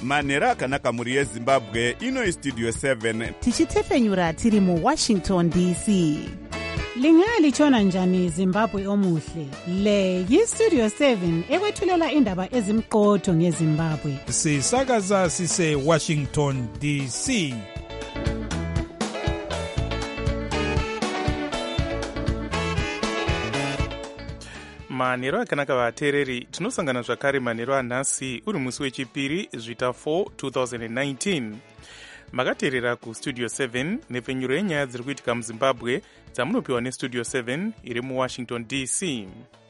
manhero akanaka mhuri yezimbabwe. Ino Studio 7 tichitefenyura tiri muWashington DC. Lingalitshona njani Zimbabwe omuhle? Le yiStudio 7 ekwethulela indaba ezimqotho ngeZimbabwe. Sisakaza sise Washington DC. Manhero akanaka vateereri, tinosangana zvakare manhero anhasi uri musi wechipiri zvita 4 2019. Makateerera kuStudio 7 nepfenyuro yenyaya dziri kuitika muZimbabwe dzamunopiwa neStudio 7 iri muWashington DC.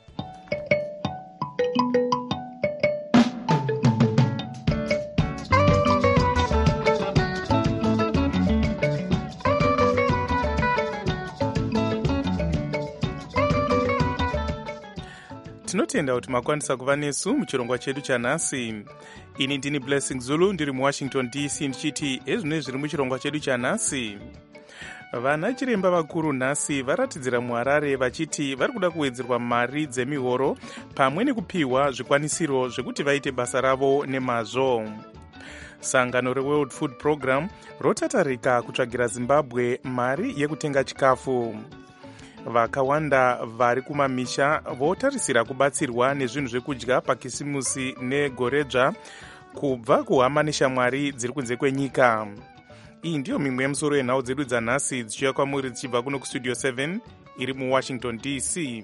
Tinotenda kuti makwanisa kuva nesu muchirongwa chedu chanhasi. Ini ndini Blessing Zulu ndiri muWashington DC ndichiti ezvino zviri muchirongwa chedu chanhasi. Vana chiremba vakuru nhasi varatidzira muHarare vachiti vari kuda kuwedzerwa mari dzemihoro pamwe nekupiwa zvikwanisiro zvekuti vaite basa ravo nemazvo. Sangano reWorld Food Program rotatarika kutsvagira Zimbabwe mari yekutenga chikafu. Vakawanda vari kumamisha votarisira kubatsirwa nezvinhu zvekudya pakisimusi negoredzva kubva kuhama neshamwari dziri kunze kwenyika. Iyi ndiyo mimwe yemusoro yenhau dzedu dzanhasi dzichiuya kwamuri dzichibva kuno kuStudio 7 iri muWashington DC.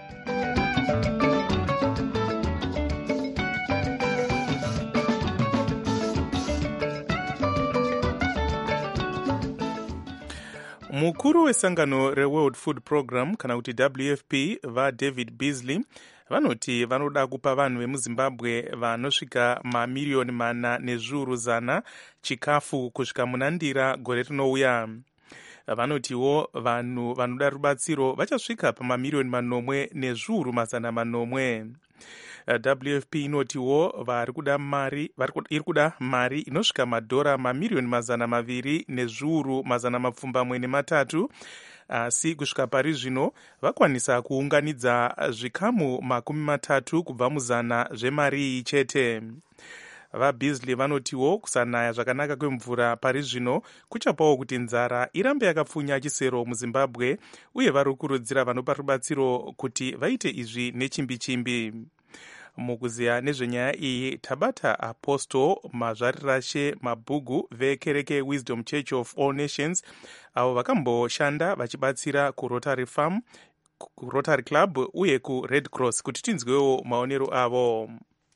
Mukuru wesangano reWorld Food Program kana kuti WFP vaDavid Beasley vanoti vanoda kupa vanhu vemuZimbabwe vanosvika mamiriyoni 400 chikafu kusvika munandira gore rinouya. Vanotiwo vanhu vanoda rubatsiro vachasvika pamamiriyoni 800. WFP inotiwo iri kuda mari inosvika madhora mamiriyoni 200,203 asi kusvika pari zvino vakwanisa kuunganidza zvikamu 30 kubva mu100 zvemari iyi chete. VaBeasley vanotiwo kusanaya zvakanaka kwemvura pari zvino kuchapawo kuti nzara irambe yakapfunya chisero muZimbabwe, uye vari kukurudzira vanopa rubatsiro kuti vaite izvi nechimbi-chimbi. Mukuziya nezvenyaya iyi tabata Apostle Mazvarirashe Mabhugu vekereke Wisdom Church of All Nations avo vakamboshanda vachibatsira kuRotary Farm, kuRotary Club uye kuRed Cross kuti tinzwewo maonero avo.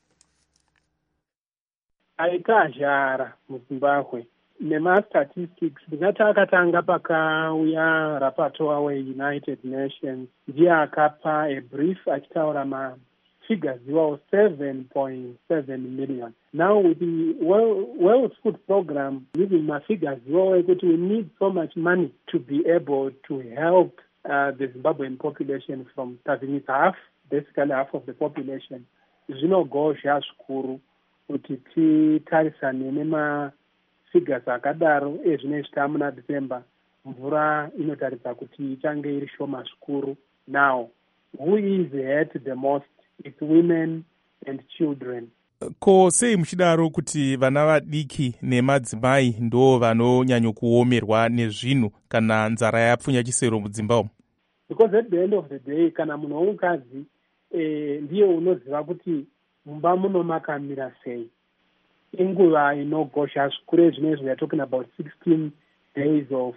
Aita zhara muZimbabwe nemastatistics ndingati akatanga pakauya rapatowa weUnited Nations ndiye akapa abrief achitaura figures iwawo 7.7 million. Now with the World Food Program giving figures iwawo ekuti we need so much money to be able to help the Zimbabwean population from starving. It's basically half of the population. Zvinogozha zvikuru kuti titarisane nemafigures akadaro ezvinoitika muna December. Mvura inotaridza kuti ichange iri shoma zvikuru. Now, who is hurt the most? It's women and children. Ko sei muchidaro kuti vana vadiki nemadzimai ndo vanonyanyokuomerwa nezvinhu kana nzara yapfunya chisero mudzimba? Because at the end of the day, kana munhu womukadzi ndiye unoziva kuti mumba muno makamira sei. Inguva inogosha zvikuru zvinezvi we are talking about 16 days of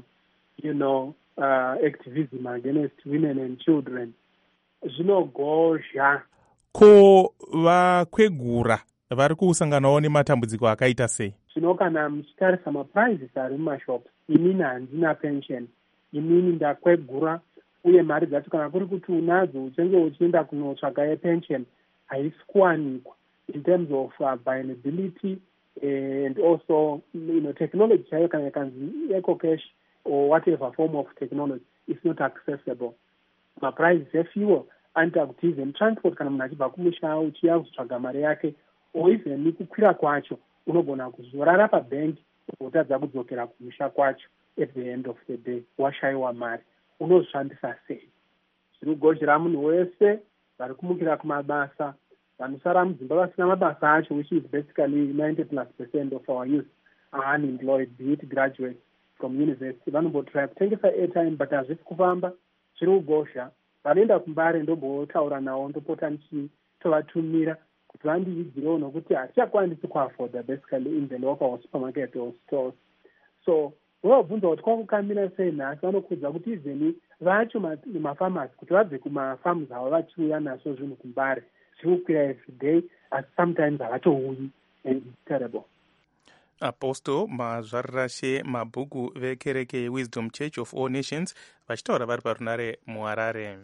activism against women and children. Zvinogozha. Ko vakwegura vari kusanganawo nematambudziko akaita sei? Zvino kana muchitarisa maprizes ari mumashops, inini handina pension, inini ndakwegura, uye mari dzacho kana kuri kuti unadzo uchenge uchienda kunotsvaga yepension haisi kuwanikwa in terms of availability and also technology chayo kana yakanzi ecocash or whatever form of technology is not accessible. Maprices efuel anoita kuti even transport kana munhu achibva kumusha uchiya kuzotsvaga mari yake or even kukwira kwacho unogona kuzorara pabhengi wotadza kudzokera kumusha kwacho at the end of the day washayiwa mari unozvishandisa sei. Zviri kugodzera munhu wese vari kumukira kumabasa vanosara mudzimba vasina mabasa acho, which is basically 90+% of our youth are unemployed, be it graduates from university. Vanombotry kutengesa airtime but hazvisi kufamba, zviri kugosha. Vanoenda kumbare ndombotaura navo, ndopota ndichitovatumira kuti vandividzirewo nokuti hatichakwanisi kuafoda basically in the local supermarket or stores. So wavabvunza kuti kwakukamira sei nhasi, vanokudza kuti even vacho mafamasi kuti vabve kumafamu avo vachiuya nazvo zvinhu kumbare zviri kukwira every day, as sometimes havachouyi, and it's terrible. Apostle Mazvarashe Mabhuku vekereke yeWisdom Church of All Nations vachitaura vari parunare muHarare.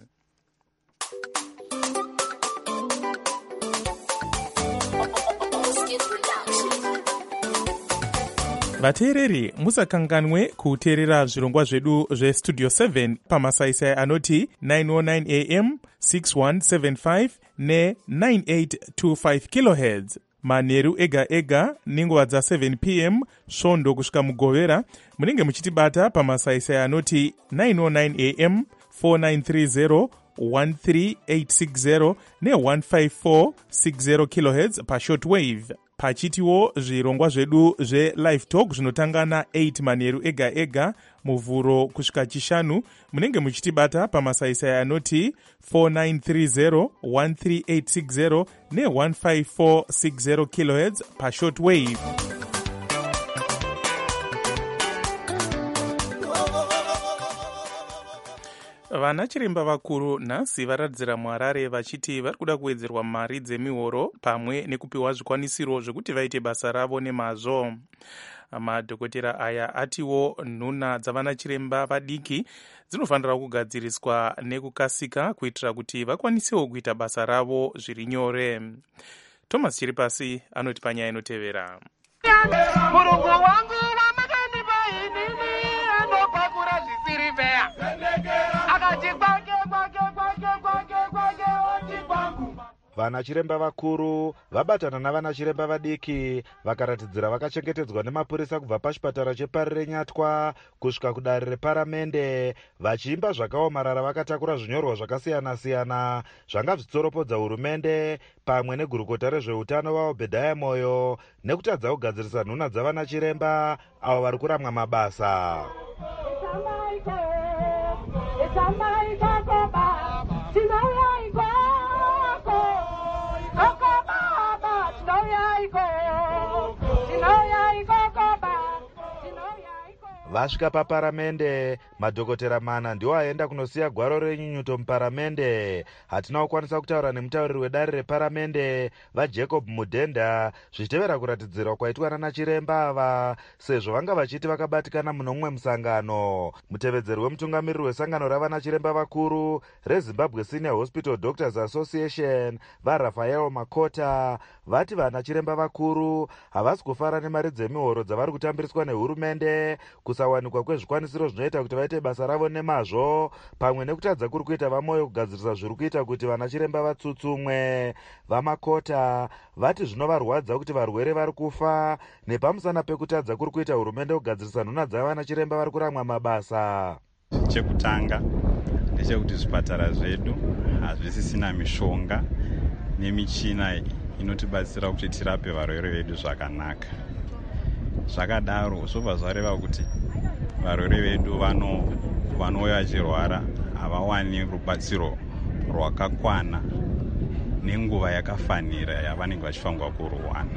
Vateereri, musakanganwe kuteerera zvirongwa zvedu zvestudio 7 pamasaisai anoti 909 am 6175 ne9825 kHz manheru ega ega nenguva dza7 pm svondo kusvika mugovera. Munenge muchitibata pamasaisai anoti 909 am 4930 13860 ne15460 kHz pashortwave. Pachitiwo zvirongwa zvedu zve-live talk zvinotanga na8 manheru ega ega muvhuro kusvika chishanu. Munenge muchitibata pamasaisai anoti 4930 13860 ne15460 kHz pashortwave. Vana chiremba vakuru nhasi varatidzira muHarare vachiti vari kuda kuwedzerwa mari dzemihoro pamwe nekupiwa zvikwanisiro zvekuti vaite basa ravo nemazvo. Madhokotera aya atiwo nhuna dzavana chiremba vadiki dzinofanira kugadziriswa nekukasika kuitira kuti vakwanisewo kuita basa ravo zviri nyore. Thomas Chiripasi anoti panyaya inotevera. Murungu wangu wamakandipa inini anopakura zvisiri vea. Vana chiremba vakuru vabatana navana chiremba vadiki vakaratidzira vakachengetedzwa nemapurisa kubva pachipatara cheParire Nyatwa kusvika kudare reparamende, vachiimba zvakaomarara vakatakura zvinyorwa zvakasiyana-siyana zvanga zvitsoropodza hurumende pamwe negurukota rezveutano vaObhedhaya Moyo nekutadza kugadzirisa nhuna dzavana chiremba avo vari kuramwa mabasa. Vasvika paparamende, madhokotera mana ndiwo aenda kunosiya gwaro renyunyuto muparamende. Hatina kukwanisa kutaura nemutauriri wedare reparamende vaJacob Mudhenda zvichitevera kuratidzirwa kwaitwa nana chiremba ava sezvo vanga vachiti vakabatikana muno mumwe musangano. Mutevedzeri wemutungamiriri wesangano ravana chiremba vakuru reZimbabwe Senior Hospital Doctors Association vaRafael Makota vati vana chiremba vakuru havasi kufara nemari dzemihoro dzavari kutambiriswa nehurumende, kusawanikwa kwezvikwanisiro zvinoita kuti vaite basa ravo nemazvo, pamwe nekutadza kuri kuita vaMoyo kugadzirisa zviri kuita kuti vana chiremba vatsutsumwe. VaMakota vati zvinovarwadza kuti varwere vari kufa nepamusana pekutadza kuri kuita hurumende kugadzirisa nhuna dzavana chiremba vari kuramwa mabasa. Chekutanga ndechekuti zvipatara zvedu hazvisisina mishonga nemichina inotibatsira kuti tirape varwere vedu zvakanaka. Zvakadaro zvobva zvareva kuti varwere vedu vanouya vachirwara havawani rubatsiro rwakakwana nenguva yakafanira yavanenge vachifanirwa kuruwana.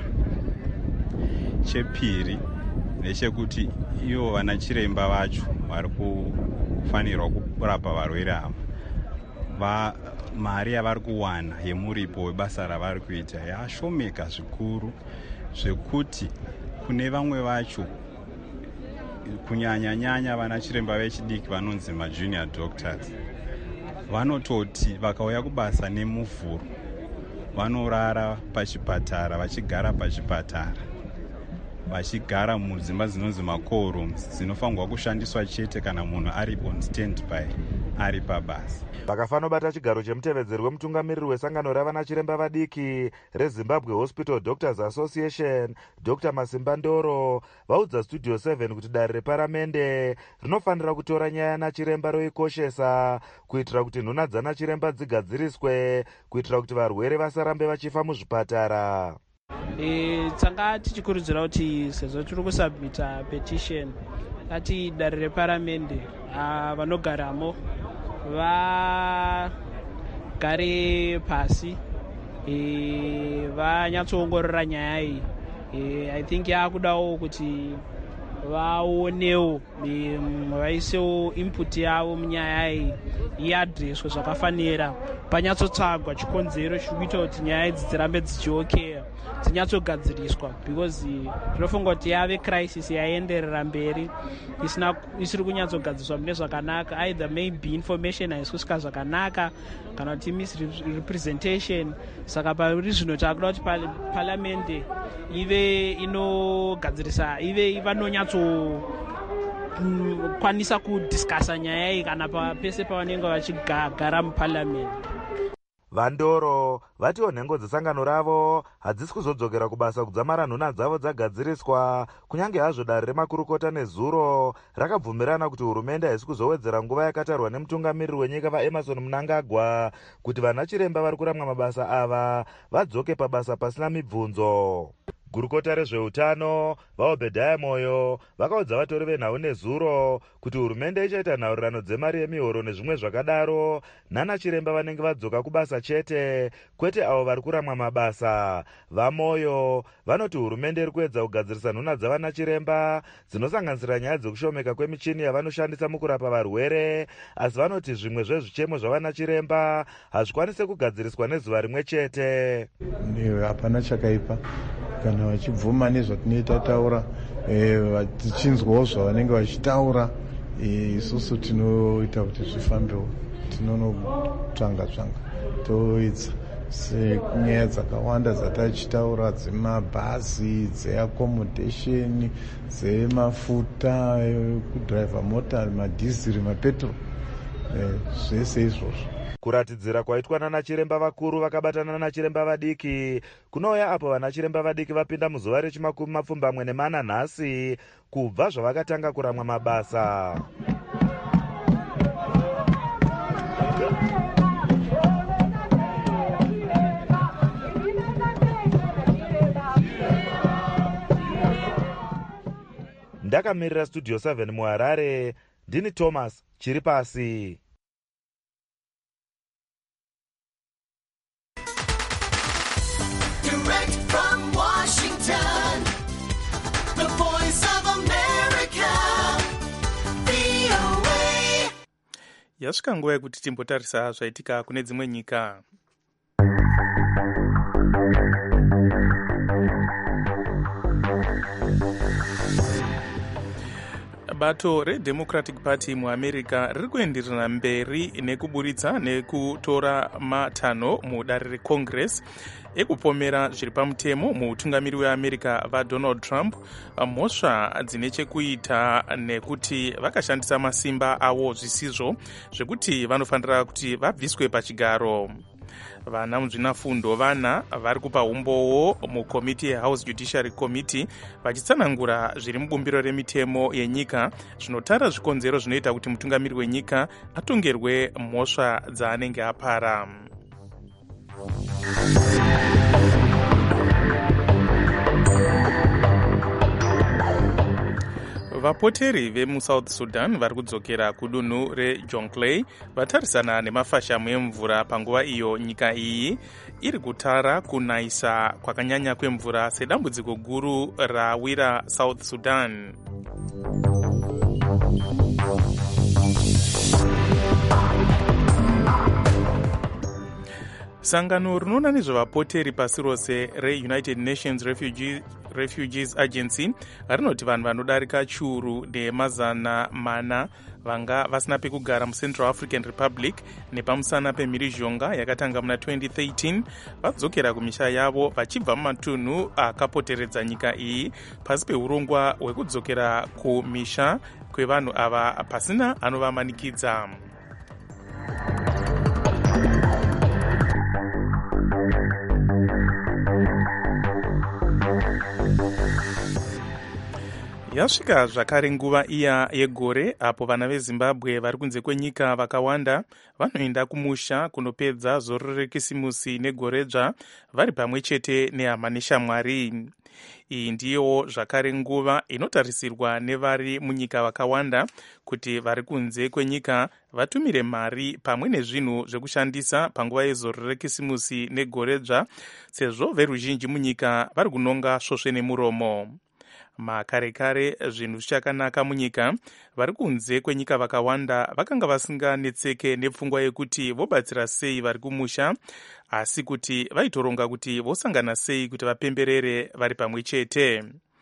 Chepiri ndechekuti ivo vana chiremba vacho vari kufanirwa kurapa varwere ava, mari yavari kuwana yemuripo webasa ravari kuita yashomeka zvikuru zvekuti kune vamwe vacho kunyanya-nyanya vana chiremba vechidiki vanonzi majunior doctors vanototi vakauya kubasa nemuvhuro vanorara pachipatara vachigara pachipatara. vachigara mudzimba dzinonzi macall rooms dzinofanirwa kushandiswa chete kana munhu ari on standby ari pabasa. vakafanobata chigaro chemutevedzeri wemutungamiriri wesangano ravana chiremba vadiki rezimbabwe hospital doctors association dr masimba ndoro vaudza studio 7 kuti dare reparamende rinofanira kutora nyaya yanachiremba roikoshesa kuitira kuti nhuna dzanachiremba dzigadziriswe kuitira kuti varwere vasarambe vachifa muzvipatara. Tanga tichikurudzira kuti sezvo tiri kusubmita petition ati dare reparamende vanogaramo vagare pasi vanyatsoongorora nyaya iyi. I think yakudawo kuti vaonewo vaisewo input yavo munyaya iyi iadreswe zvakafanira panyatsotsvagwa chikonzero chikuita kuti nyaya idzi dzirambe dzichiokeya dzinyatsogadziriswa because tinofunga kuti yave crisis yaenderera mberi isiri kunyatsogadziriswa mune zvakanaka, either maybe information haisi kusvika zvakanaka kana kuti misrepresentation. Saka pari zvino takuda kuti palamende ive inogadzirisa ive vanonyatsokwanisa kudhiskasa nyaya iyi kana pese pavanenge vachigara mupalamende. vandoro vatiwo nhengo dzesangano ravo hadzisi kuzodzokera kubasa kudzamara nhuna dzavo dzagadziriswa kunyange hazvo dare remakurukota nezuro rakabvumirana kuti hurumende haisi kuzowedzera nguva yakatarwa nemutungamiriri wenyika vaemerson mnangagwa kuti vanachiremba vari kuramwa mabasa ava vadzoke pabasa pasina mibvunzo. gurukota rezveutano vaobhedhaya moyo vakaudza vatori venhau nezuro kuti hurumende ichaita nhaurirano dzemari yemihoro nezvimwe zvakadaro nanachiremba vanenge vadzoka kubasa chete, kwete avo vari kuramwa mabasa. vamoyo vanoti hurumende iri kuedza kugadzirisa nhuna dzavanachiremba dzinosanganisira nyaya dzekushomeka kwemichini yavanoshandisa mukurapa varwere, asi vanoti zvimwe zvezvichemo zvavanachiremba hazvikwanise kugadziriswa nezuva rimwe chete. Hapana chakaipa kana vachibvuma nezvatinoita taura tichinzwawo zvavanenge vachitaura, isusu tinoita kuti zvifambewo, tinonotsvanga toedza senyaya dzakawanda dzatachitaura dzemabhazi, dzeaccommodation, dzemafuta ekudhiraivha mota, madhiziri, mapetrol, zvese izvozvo. kuratidzira kwaitwa nanachiremba vakuru vakabatana nanachiremba vadiki kunouya apo vanachiremba vadiki vapinda muzuva rechi24 nhasi kubva zvavakatanga kuramwa mabasa. ndakamirira studio 7 muharare, ndini Thomas Chiripasi. Direct from Washington, the voice of America, VOA. Yasvika nguva yekuti timbotarisa zvaitika kune dzimwe nyika. bato reDemocratic Party muamerica riri kuenderera mberi nekuburitsa nekutora matanho mudare recongress ekupomera zviri pamutemo muutungamiri weamerica vaDonald Trump mhosva dzine chekuita nekuti vakashandisa masimba avo zvisizvo zvekuti vanofanira kuti vabviswe pachigaro. vana muzvinafundo vana vari kupa umbowo mukomiti yehouse judiciary committee vachitsanangura zviri mubumbiro remitemo yenyika zvinotara zvikonzero zvinoita kuti mutungamiri wenyika atongerwe mhosva dzaanenge apara. vapoteri vemusouth sudan vari kudzokera kudunhu rejonglei vatarisana nemafashamu emvura panguva iyo nyika iyi iri kutara kunayisa kwakanyanya kwemvura sedambudziko guru rawira south sudan. sangano rinoona nezvevapoteri pasi rose reunited nations refugees agency rinoti vanhu vanodarika chiuru nemazana mana vanga vasina pekugara mucentral african republic nepamusana pemhirizhonga yakatanga muna 2013 vadzokera kumisha yavo vachibva mumatunhu akapoteredza nyika iyi pasi peurongwa hwekudzokera kumisha kwevanhu ava pasina anovamanikidza. Yasvika zvakare nguva iya yegore apo vana vezimbabwe vari kunze kwenyika vakawanda vanoenda kumusha kunopedza zororo rekisimusi negoredzva vari pamwe chete nehama neshamwari. Iyi ndiyo zvakare nguva inotarisirwa nevari munyika vakawanda kuti vari kunze kwenyika vatumire mari pamwe nezvinhu zvekushandisa panguva yezororo rekisimusi negoredzva, sezvo veruzhinji munyika vari kunonga svosve nemuromo. Makare kare zvinhu zvichakanaka munyika, vari kunze kwenyika vakawanda vakanga vasinganetseke nepfungwa yekuti vobatsira sei vari kumusha, asi kuti vaitoronga kuti vosangana sei kuti vapemberere vari pamwe chete.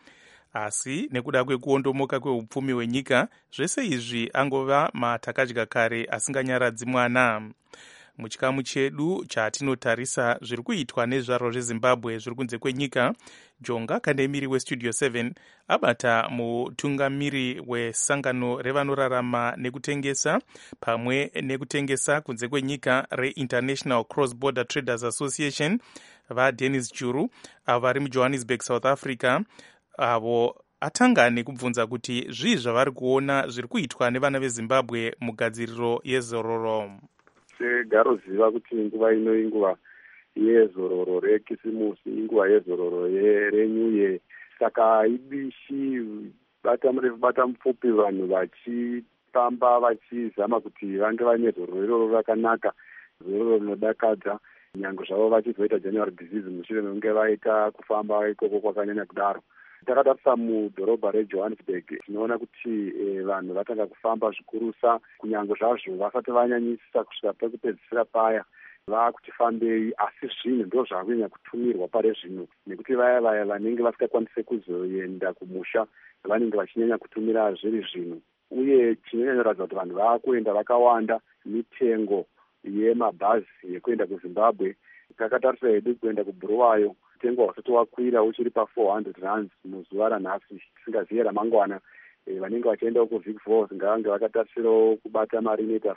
Asi nekuda kwekuondomoka kweupfumi hwenyika, zvese izvi angova matakadya kare asinganyaradzi mwana. Muchikamu chedu chatinotarisa zviri kuitwa nezvaro zvezimbabwe zviri kunze kwenyika, Jonga Kandemiri westudio 7 abata mutungamiri wesangano revanorarama nekutengesa pamwe nekutengesa kunze kwenyika reInternational Cross Border Traders Association vaDennis Juru avo vari muJohannesburg, South Africa, avo atanga nekubvunza kuti zvii zvavari kuona zviri kuitwa nevana vezimbabwe mugadziriro yezororo. Segaro ziva kuti nguva ino inguva yezororo rekisimusi, inguva yezororo reNew Year, saka ibishi bata murefu bata mupfupi vanhu vachifamba vachizama kuti vange vane zororo iroro rakanaka, zororo rinodakadza, nyange zvavo vachizoita January disease mushure mekunge vaita kufamba ikoko kwakanyanya kudaro. Takatarisa mudhorobha reJohannesburg tinoona kuti vanhu vatanga kufamba zvikurusa, kunyange zvazvo vasati vanyanyisa kusvika pekupedzisira paya vakutifambei, asi zvinhu ndo zvakunyanya kutumirwa pare zvino, nekuti vaya vanenge vasingakwanise kuzoenda kumusha vanenge vachinyanya kutumira zviri zvino, uye chinonyanyoratidza kuti vanhu vakuenda vakawanda. Mitengo yemabhazi yekuenda kuZimbabwe, takatarisa hedu kuenda kuBulawayo mutengo wasati wakwira uchiri pa400 muzuva ranhasi, tisingazivi ramangwana. Vanenge vachienda kuVic Falls ngavange vakatarisirawo kubata mari inoita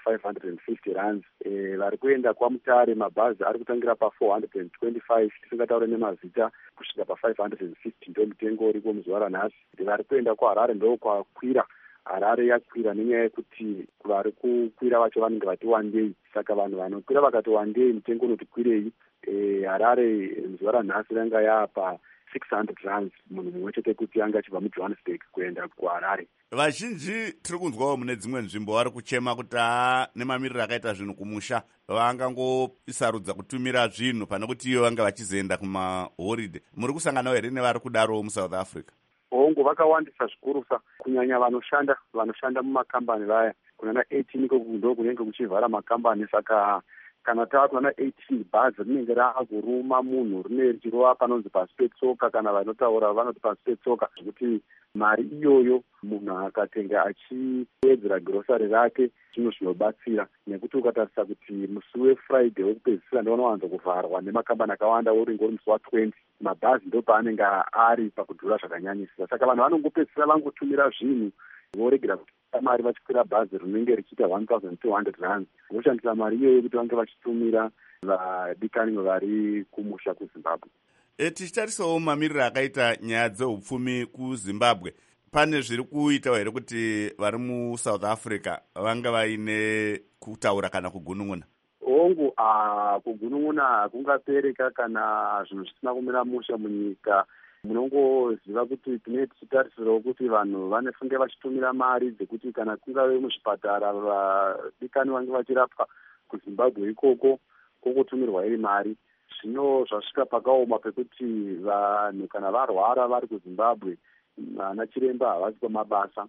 550 vari kuenda kwaMutare mabhazi ari kutangira pa425, tisingataure nemazita, kusvika pa550 ndo mutengo uriko muzuva ranhasi. Vari kuenda kuHarare ndo kwakwira. Harare yakwira nenyaya yekuti vari kukwira vacho vanenge vati wandei, saka vanhu vanokwira vakati wandei mutengo unoti kwirei. Harare muzuva ranhasi ranga yaapa 600 munhu mumwe chete kuti anga achibva muJohannesburg kuenda kuHarare. Vazhinji tiri kunzwawo mune dzimwe nzvimbo vari kuchema kuti nemamiriro akaita zvinhu kumusha vangangoisarudza kutumira zvinhu pane kuti iyo vanga vachizoenda kumahoride. Muri kusanganawo here nevari kudarowo muSouth Africa? Hongu vakawandisa zvikurusa, kunyanya vanoshanda mumakambani vaya, kunana 18 iko ndo kunenge kuchivhara makambani, saka kana tava kunana 18 bhazi rinenge raakuruma munhu rine richirova panonzi pasi petsoka, kana vanotaura vanoti pasi petsoka, zvekuti mari iyoyo munhu akatenga achiwedzera girosari rake zvinhu zvinobatsira, nekuti ukatarisa kuti musi weFriday wekupedzisira ndo unowanza kuvharwa nemakambani akawanda, uringori musi wa20 mabhazi ndo paanenge ari pakudhura zvakanyanyisira, saka vanhu vanongopedzisira vangotumira zvinhu voregera kuti mari vachikwira bhazi rinenge richiita 1200 voshandisa mari iyoyo kuti vange vachitumira vadikani vari kumusha kuZimbabwe. Tichitarisawo mamiriro akaita nyaya dzeupfumi kuZimbabwe, pane zviri kuitawo here kuti vari muSouth Africa vanga vaine kutaura kana kugunun'una? Hongu, kugunun'una hakungapereka kana zvinhu zvisina kumira musha munyika. Munongoziva kuti tine tichitarisirawo kuti vanhu vanofunge vachitumira mari dzekuti kana kungave muzvipatara vadikani vange vachirapwa kuZimbabwe ikoko kokutumirwa iri mari. Zvino zvasvika pakaoma pekuti vanhu kana varwara vari kuZimbabwe vana chiremba havasi pamabasa.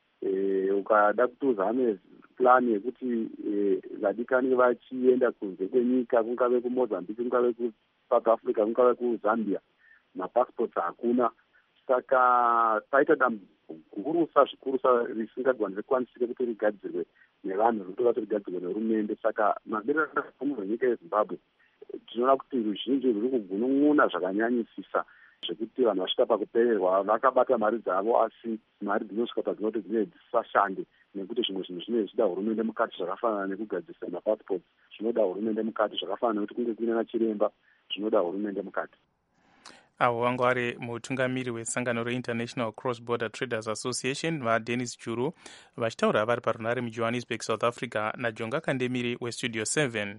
Ukada kuti uzame plani yekuti vadikani vachienda kunze kwenyika, kungave kuMozambique, kungave kuSouth Africa, kungave kuZambia, mapassports hakuna. Saka paita dambudziko zvikurusa risingakwanisike kuti rigadzirwe nevanhu rinotoda kuti rigadzirwe nehurumende. Saka mamiriro akazomunhu wenyika yeZimbabwe tinoona kuti ruzhinji ruri kugunun'una zvakanyanyisisa zvekuti vanhu vasvika pakupererwa vakabata mari dzavo, asi mari dzinosvika padzinoti dzinenge dzisisashande nekuti zvimwe zvinhu zvinenge zvichida hurumende mukati, zvakafanana nekugadzirisa mapassports zvinoda hurumende mukati, zvakafanana nekuti kunge kuine nachiremba zvinoda hurumende mukati. avo vanga vari mutungamiri wesangano reInternational Cross Border Traders Association vaDennis Juru vachitaura vari parunare muJohannesburg, South Africa, naJonga Kandemiri weStudio 7.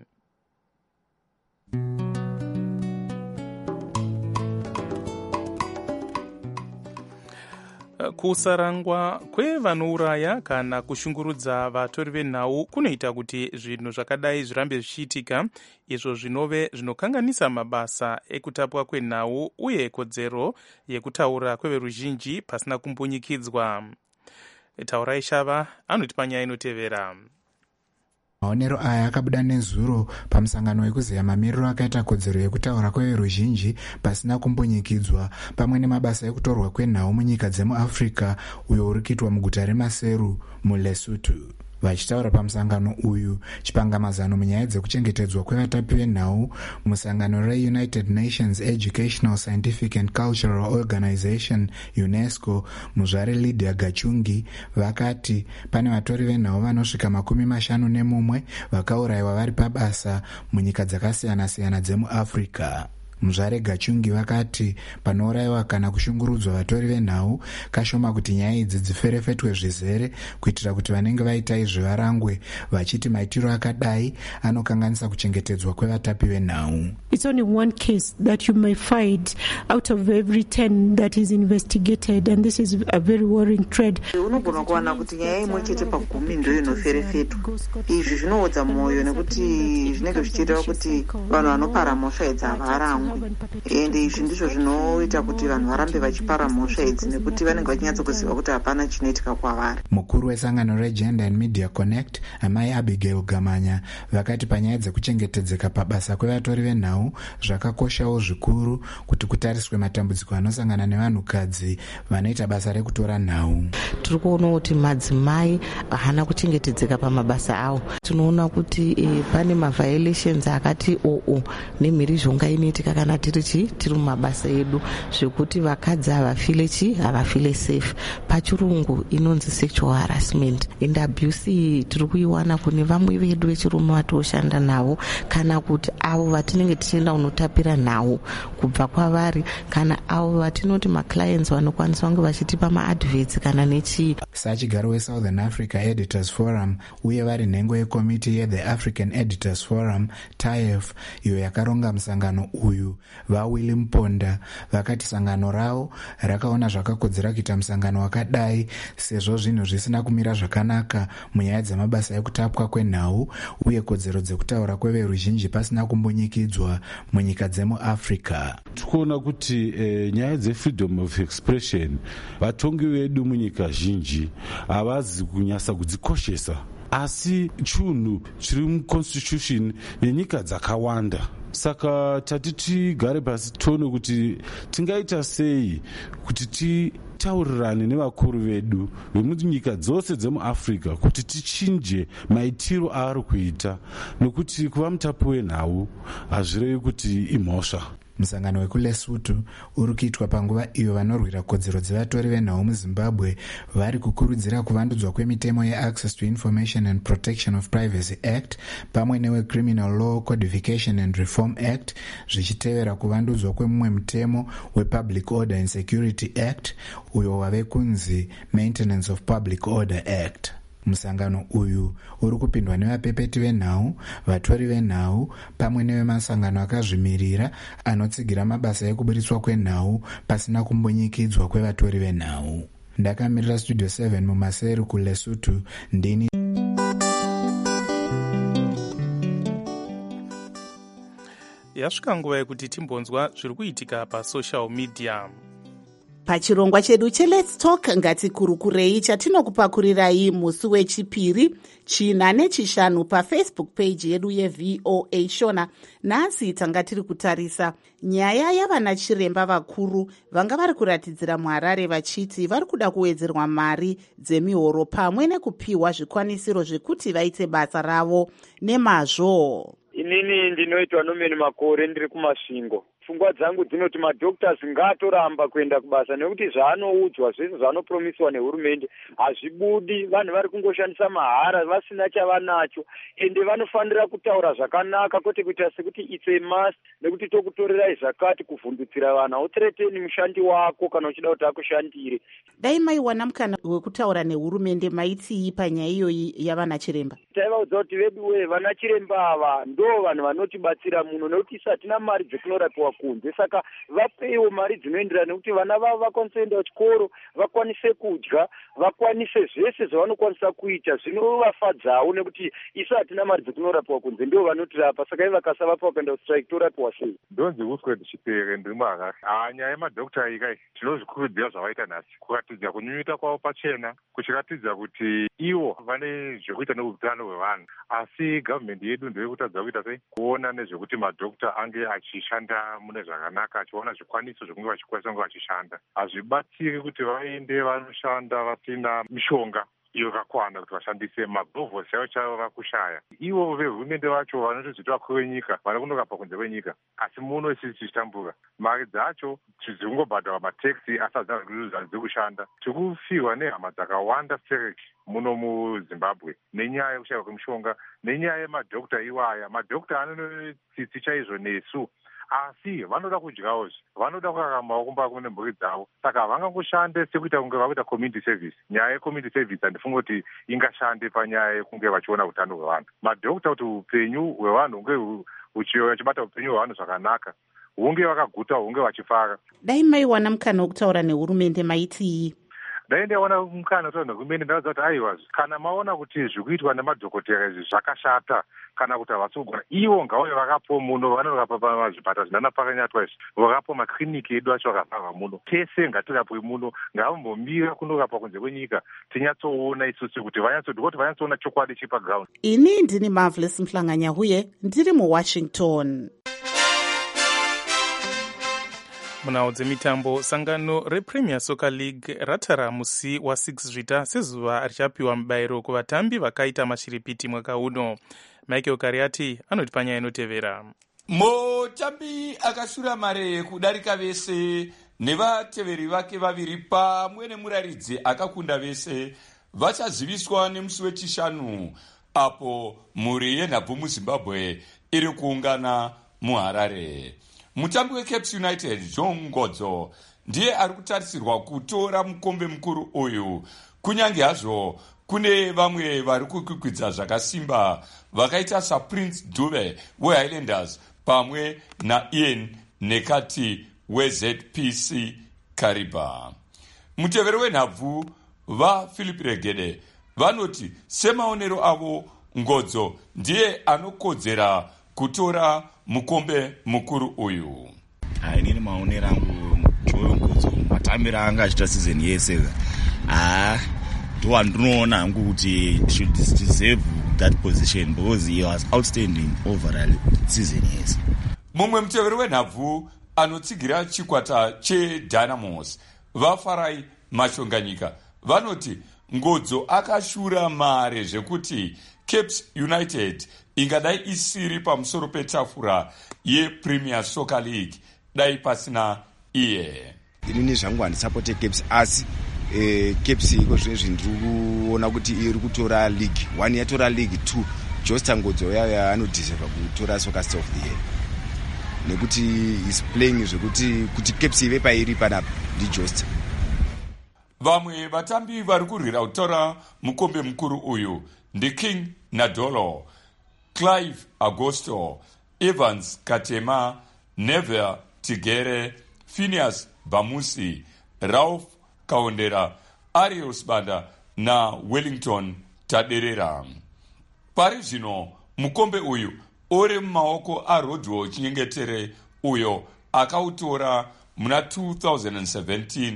Kusarangwa kwevanouraya kana kushungurudza vatori venhau kunoita kuti zvinhu zvakadai zvirambe zvichiitika, izvo zvinove zvinokanganisa mabasa ekutapwa kwenhau uye kodzero yekutaura kweveruzhinji pasina kumbunyikidzwa. Taurai Shava anotipa nyaya inotevera. Maonero aya akabuda nezuro pamusangano wekuziya mamiriro akaita kodzero yekutaura kweveruzhinji pasina kumbunyikidzwa pamwe nemabasa ekutorwa kwenhau munyika dzemuAfrica uyo uri kuitwa muguta reMaseru muLesotho. Vachitaura pamusangano uyu chipangamazano munyaya dzekuchengetedzwa kwevatapi venhau musangano reUnited Nations Educational, Scientific and Cultural Organization UNESCO, muzvare Lydia Gachungi vakati pane vatori venhau vanosvika 51 vakaurayiwa vari pabasa munyika dzakasiyana-siyana dzemuAfrica. Muzvare Gachungi vakati panourayiwa kana kushungurudzwa vatori venhau kashoma kuti nyaya idzi dziferefetwe zvizere kuitira kuti vanenge vaita izvi varangwe, vachiti maitiro akadai anokanganisa kuchengetedzwa kwevatapi venhau. It's only one case that you may find out of every 10 that is investigated, and this is a very worrying trend. Unogona kuwana kuti nyaya imwe chete pa10 ndio inoferefetwa. Izvi zvinoodza mwoyo nekuti zvinenge zvichiita kuti vanhu vanopara mhosva idzi havarangwe. Ende izvi ndizvo zvinoita kuti vanhu varambe vachipara mhosva idzi nekuti vanenge vachinyatsa kuziva kuti hapana chinoitika kwavari. Mukuru wesangano reGender and Media Connect, amai Abigail Gamanya, vakati panyaya dzekuchengetedzeka pabasa kwevatori venhau zvakakoshawo zvikuru kuti kutariswe matambudziko anosangana nevanhukadzi vanoita basa rekutora nhau. Tiri kuona kuti madzimai hana kuchengetedzeka pamabasa avo. Tinoona kuti pane maviolations akati nemhirizhonga inoitika kana tiri mumabasa edu zvekuti vakadzi havafile safe. Pachirungu inonzi sexual harassment and abuse tiri kuiwana kune vamwe vedu vechirume vatoshanda navo, kana kuti avo vatinenge tichienda unotapira nhau kubva kwavari, kana avo vatinoti maclients vanokwanisa kunge vachitipa maadverts kana nechii. Sachigaro weSouthern Africa Editors Forum uye vari nhengo yekomiti yeThe African Editors Forum TAEF iyo yakaronga musangano uyu, vaWilly Mponda vakati sangano ravo rakaona zvakakodzera kuita musangano wakadai sezvo zvinhu zvisina kumira zvakanaka munyaya dzemabasa ekutapwa kwenhau uye kodzero dzekutaura kweveruzhinji pasina kumbunyikidzwa munyika dzemuAfrica. Tikuona kuti nyaya dzefreedom of expression vatongi vedu munyika zhinji havazi kunyasa kudzikoshesa, asi chunhu chiri muconstitution yenyika dzakawanda. Saka tati tigare pasi tione kuti tingaita sei kuti titaurirane nevakuru vedu vemunyika dzose dzemuAfrica kuti tichinje maitiro aari kuita, nekuti kuva mutapi wenhau hazvirevi kuti imhosva. Musangano wekuLesotho uri kuitwa panguva iyo vanorwira kodzero dzevatori venhau muZimbabwe vari kukurudzira kuvandudzwa kwemitemo yeAccess to Information and Protection of Privacy Act pamwe neweCriminal Law Codification and Reform Act, zvichitevera kuvandudzwa kwemumwe mutemo wePublic Order and Security Act uyo wave kunzi Maintenance of Public Order Act. Musangano uyu uri kupindwa nevapepeti venhau, vatori venhau pamwe nevemasangano akazvimirira anotsigira mabasa ekuburitswa kwenhau pasina kumbunyikidzwa kwevatori venhau. Ndakamirira Studio 7 muMaseru kuLesotho, ndini. Yasvika nguva yekuti timbonzwa zviri kuitika pasocial media. Pachirongwa chedu cheLet's Talk ngatikurukurei chatinokupakurirai musi wechipiri, china nechishanu paFacebook page yedu yeVOA Shona. Nhasi tanga tiri kutarisa nyaya yavana chiremba vakuru vanga vari kuratidzira muHarare vachiti vari kuda kuwedzerwa mari dzemihoro pamwe nekupiwa zvikwanisiro zvekuti vaite basa ravo nemazvo. Inini ndinoitwa Nomeni Makore, ndiri kumasvingo. Pfungwa dzangu dzinoti madhoktors ngaatoramba kuenda kubasa nekuti zvaanoudzwa zvese zvaanopromiswa nehurumende hazvibudi. Vanhu vari kungoshandisa mahara vasina chavanacho, ende vanofanira kutaura zvakanaka kwete kuita sekuti it's a must nekuti tokutorerai zvakati kuvhundutsira vanhu. Hauthreateni mushandi wako kana uchida kuti akushandire. Dai maiwana mukana wekutaura nehurumende maitii panyaya iyoyi yavana chiremba? Taivaudza kuti veduwe vana chiremba ava ndo vanhu vanotibatsira muno nekuti hatina mari dzekunorapiwa kunze, saka vapewo mari dzinoenderana nekuti vana vavo vakwanise kuenda kuchikoro, vakwanise kudya, vakwanise zvese zvavanokwanisa kuita zvinovafadzawo nekuti isu hatina mari dzekunorapiwa kunze, ndo vanotirapa. Saka ivo vakasavapa vakaenda kustrike torapiwa sei? Ndonzi Uswed Chipere ndiri muHarare. Nyaya yemadhokita iyi kai tinozvikurudzira zvavaita nhasi, kuratidza kunyunyuta kwavo pachena, kuchiratidza kuti ivo vane zvekuita neutano hwevanhu, asi gavhmendi yedu ndoyekutadza kuita sei, kuona nezvekuti madhokita ange achishanda mune zvakanaka, achiona zvikwaniso zvekunge vachikwanisa kunge vachishanda. Hazvibatsiri kuti vaende vanoshanda vasina mishonga iyo yakakwana kuti vashandise, magovhosi avo chavo vakushaya. Ivo vehurumende vacho vanotozita vakuru venyika vari kundorapa kunze kwenyika, asi muno isisi tichitambuka mari dzacho dzingobhadharwa mataxi asadziri kushanda. Tikufirwa nehama dzakawanda stereki muno muZimbabwe nenyaya yekushaya kwemishonga, nenyaya yemadhokita iwaya. Madhokita anonotsitsi chaizvo nesu, asi vanoda kudyawo, vanoda kuraramawo kumba kune mhuri dzavo, saka havangangoshande sekuita kunge vakuita community service. Nyaya yecommunity service handifunga kuti ingashande panyaya yekunge vachiona utano hwevanhu. Madhokita kuti upenyu hwevanhu hunge huchibata upenyu hwevanhu zvakanaka, hunge vakaguta, hunge vachifara. Dai maiwana mukana wekutaura nehurumende maitii? Dai ndaona mukana wekutaura nehurumende ndaudza kuti aiwa, kana maona kuti zvikuitwa nemadhokotera izvi zvakashata kana kuti havasi kugona, ivo ngauye vakapo muno vanorapa pazvipatara zvinanapakanyatwa izvi, vakapo makliniki edu acho akavharwa muno. Tese ngatirapwe muno, ngavambomira kunorapwa kunze kwenyika, tinyatsoona isusu kuti vanyatsoona chokwadi chepaground. Ini ndini Marvelous Mhlanganyahuye, ndiri muWashington. Munhau dzemitambo, sangano rePremier Soccer League ratara musi wa6 Zvita sezuva richapiwa mubayiro kuvatambi vakaita mashiripiti mwaka uno. Michael Kariati anoti panyaya inotevera. Mutambi akashura mare kudarika vese nevateveri vake vaviri pamwe nemuraridzi akakunda vese vachaziviswa nemusi wechishanu, apo mhuri yenhabvu muZimbabwe iri kuungana muHarare. Mutambi weCaps United John Ngodzo ndiye ari kutarisirwa kutora mukombe mukuru uyu, kunyange hazvo kune vamwe vari kukwikwidza zvakasimba vakaita saPrince Dube weHighlanders pamwe naIan Nekati weZPC Kariba. Muteveri wenhabvu vaPhilip Regede vanoti semaonero avo Ngodzo ndiye anokodzera kutora mukombe mukuru uyu. Inini maonero angu Joe Ngodzo matambiro anga achita season yese ndinoona hangu kuti should deserve that position because he was outstanding overall season yese. Mumwe muteveri wenhabvu anotsigira chikwata cheDynamos vaFarai Mashonganyika vanoti Ngodzo akashura mare zvekuti Caps United ingadai isiri pamusoro petafura yePremier Soccer League dai pasina iye. Inini zvangu handisapote Caps, asi Caps iko zvinezvi ndiri kuona kuti iri kutora league 1 yatora league 2. Josta Ngodzo yaya anodeserva kutora Soccer Star of the Year nekuti is playing zvekuti kuti Caps ive pairi panapa ndi Josta. Vamwe vatambi vari kurwira kutora mukombe mukuru uyu ndi King Nadolo, Clive Agosto, Evans Katema, Neville Tigere, Phineas Bamusi, Ralph Kaondera, Arius Banda na Wellington Taderera. Pari zvino mukombe uyu uri mumaoko aRodwo Chinyengetere uyo akautora muna 2017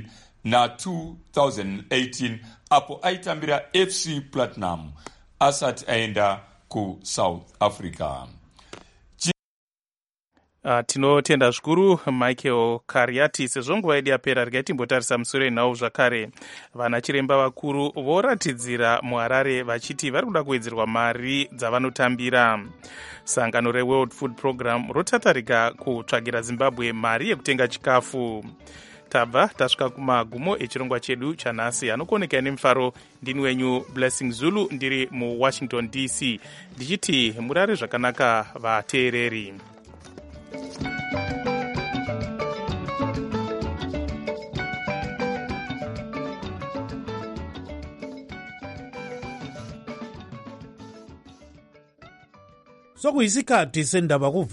na2018 apo aitambira FC Platinum asati aenda kuSouth Africa. Tinotenda zvikuru Michael Kariati. Sezvo nguva yedu yapera, regai timbotarisa musure nhau zvakare. Vana chiremba vakuru voratidzira muHarare vachiti vari kuda kuwedzerwa mari dzavanotambira. Sangano reWorld Food Program rotatarika kutsvagira Zimbabwe mari yekutenga chikafu. Tabva tasvika kumagumo echirongwa chedu chanhasi. Anokoneka nemufaro ndini wenyu Blessing Zulu, ndiri muWashington DC, ndichiti murare zvakanaka vateereri. Sokuyisikhathi sendaba